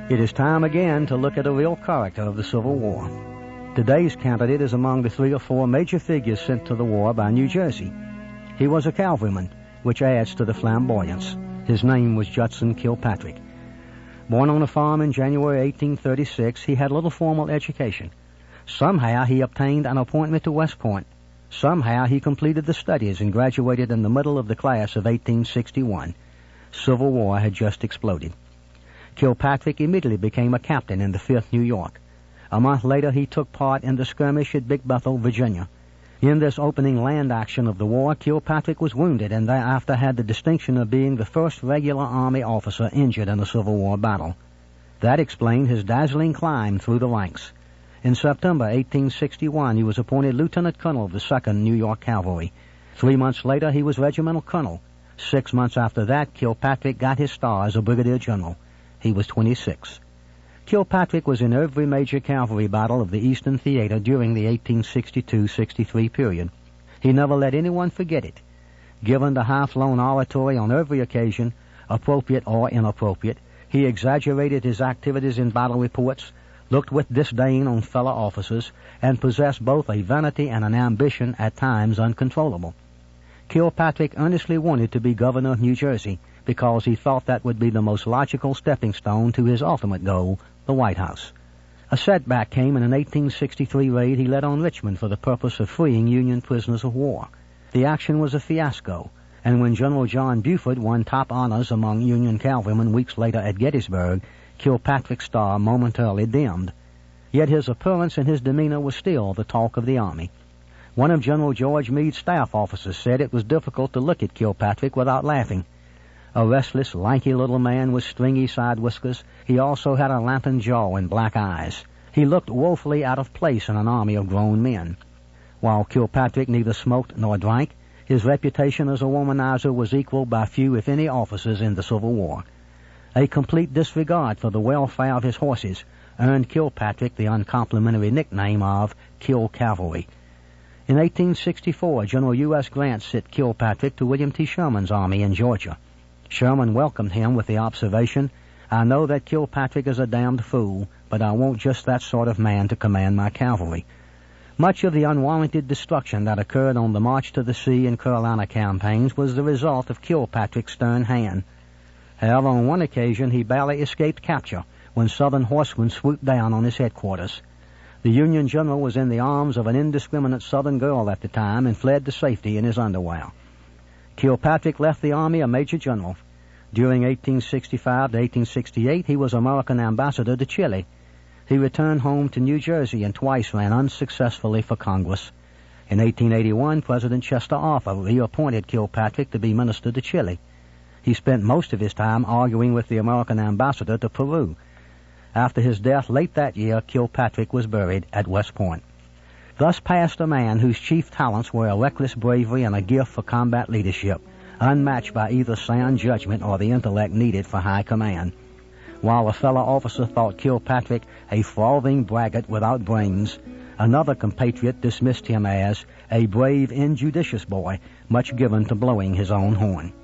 It is time again to look at a real character of the Civil War. Today's candidate is among the 3 or 4 major figures sent to the war by New Jersey. He was a cavalryman, which adds to the flamboyance. His name was Judson Kilpatrick. Born on a farm in January 1836, he had little formal education. Somehow he obtained an appointment to West Point. Somehow he completed the studies and graduated in the middle of the class of 1861. Civil War had just exploded. Kilpatrick immediately became a captain in the 5th New York. A month later he took part in the skirmish at Big Bethel, Virginia. In this opening land action of the war, Kilpatrick was wounded and thereafter had the distinction of being the first regular Army officer injured in a Civil War battle. That explained his dazzling climb through the ranks. In September 1861, he was appointed Lieutenant Colonel of the 2nd New York Cavalry. 3 months later, he was Regimental Colonel. 6 months after that, Kilpatrick got his star as a Brigadier General. He was 26. Kilpatrick was in every major cavalry battle of the Eastern Theater during the 1862-63 period. He never let anyone forget it. Given the high-flown oratory on every occasion, appropriate or inappropriate, he exaggerated his activities in battle reports, looked with disdain on fellow officers, and possessed both a vanity and an ambition at times uncontrollable. Kilpatrick earnestly wanted to be governor of New Jersey because he thought that would be the most logical stepping stone to his ultimate goal, the White House. A setback came in an 1863 raid he led on Richmond for the purpose of freeing Union prisoners of war. The action was a fiasco, and when General John Buford won top honors among Union cavalrymen weeks later at Gettysburg, Kilpatrick's star momentarily dimmed. Yet his appearance and his demeanor was still the talk of the Army. One of General George Meade's staff officers said it was difficult to look at Kilpatrick without laughing. A restless, lanky little man with stringy side whiskers, he also had a lantern jaw and black eyes. He looked woefully out of place in an army of grown men. While Kilpatrick neither smoked nor drank, his reputation as a womanizer was equaled by few, if any, officers in the Civil War. A complete disregard for the welfare of his horses earned Kilpatrick the uncomplimentary nickname of Kill Cavalry. In 1864, General U.S. Grant sent Kilpatrick to William T. Sherman's army in Georgia. Sherman welcomed him with the observation, "I know that Kilpatrick is a damned fool, but I want just that sort of man to command my cavalry." Much of the unwarranted destruction that occurred on the March to the Sea and Carolina campaigns was the result of Kilpatrick's stern hand. However, on one occasion he barely escaped capture when Southern horsemen swooped down on his headquarters. The Union general was in the arms of an indiscriminate Southern girl at the time and fled to safety in his underwear. Kilpatrick left the Army a major general. During 1865 to 1868, he was American ambassador to Chile. He returned home to New Jersey and twice ran unsuccessfully for Congress. In 1881, President Chester Arthur reappointed Kilpatrick to be minister to Chile. He spent most of his time arguing with the American ambassador to Peru. After his death late that year, Kilpatrick was buried at West Point. Thus passed a man whose chief talents were a reckless bravery and a gift for combat leadership, unmatched by either sound judgment or the intellect needed for high command. While a fellow officer thought Kilpatrick a frothing braggart without brains, another compatriot dismissed him as a brave, injudicious boy, much given to blowing his own horn.